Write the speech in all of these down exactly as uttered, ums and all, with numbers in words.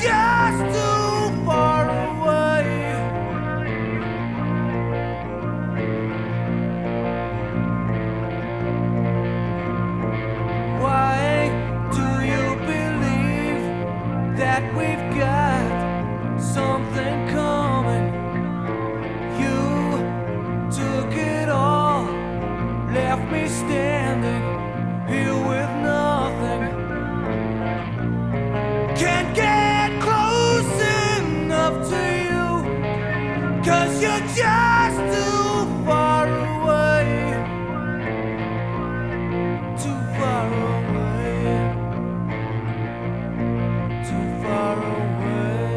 just too far away. Why do you believe that we've got something coming? You took it all, left me standing here with nothing. Can't get close enough to you, 'cause you're just too far away. Too far away. Too far away.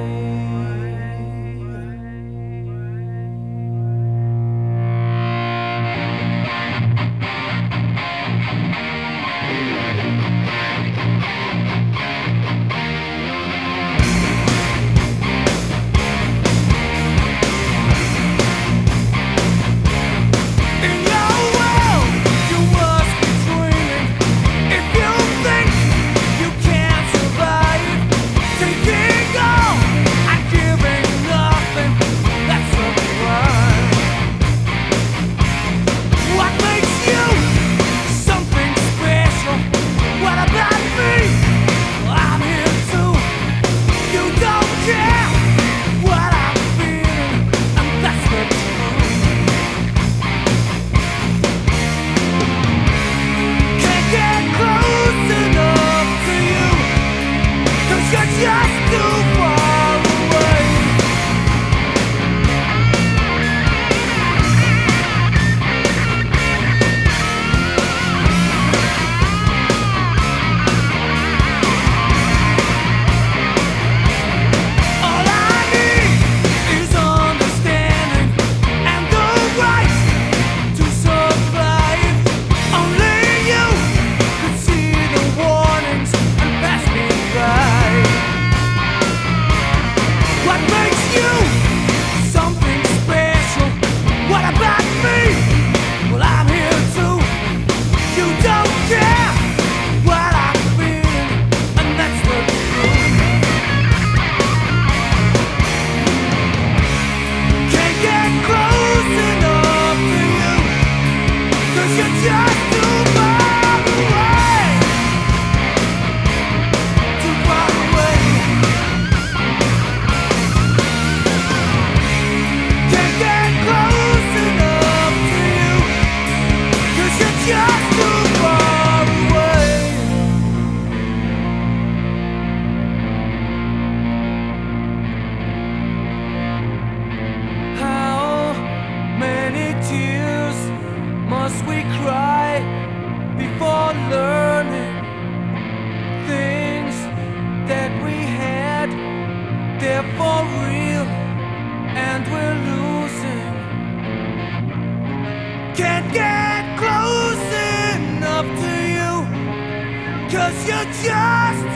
In your world, you must be dreaming. If you think you can't survive, taking all and giving nothing, that's a crime. What makes you something special? What about me? I'm here too. You don't care what I'm feeling, and that's the truth. Can't get close enough to you, 'cause you're just too far away. All I need is understanding and the right to survive. Only you could see the warnings and pass me by. What makes you something special? What about me? Well, I'm here too. You don't care what I'm feeling, and that's the truth. Can't get close enough to you, 'cause you're just too far away. Too far away. Can't get close enough to you, 'cause you're just too far away. How many tears must we cry before learning things that we had? They're for real, and we're losing. Can't get close enough to you, 'cause you're just